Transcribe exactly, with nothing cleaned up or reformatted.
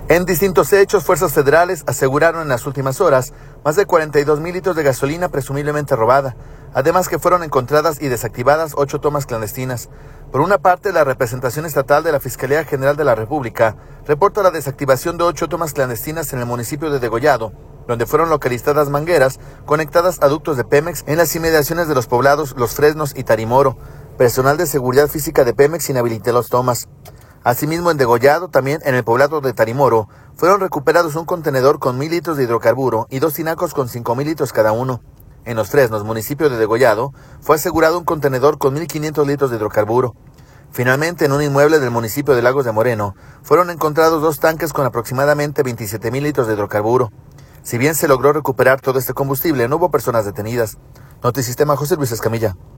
En distintos hechos, fuerzas federales aseguraron en las últimas horas más de cuarenta y dos mil litros de gasolina presumiblemente robada, además que fueron encontradas y desactivadas ocho tomas clandestinas. Por una parte, la representación estatal de la Fiscalía General de la República reporta la desactivación de ocho tomas clandestinas en el municipio de Degollado, donde fueron localizadas mangueras conectadas a ductos de Pemex en las inmediaciones de los poblados Los Fresnos y Tarimoro. Personal de seguridad física de Pemex inhabilitó las tomas. Asimismo, en Degollado, también en el poblado de Tarimoro, fueron recuperados un contenedor con mil litros de hidrocarburo y dos tinacos con cinco mil litros cada uno. En Los Fresnos, municipio de Degollado, fue asegurado un contenedor con mil quinientos litros de hidrocarburo. Finalmente, en un inmueble del municipio de Lagos de Moreno, fueron encontrados dos tanques con aproximadamente veintisiete mil litros de hidrocarburo. Si bien se logró recuperar todo este combustible, no hubo personas detenidas. Notisistema, José Luis Escamilla.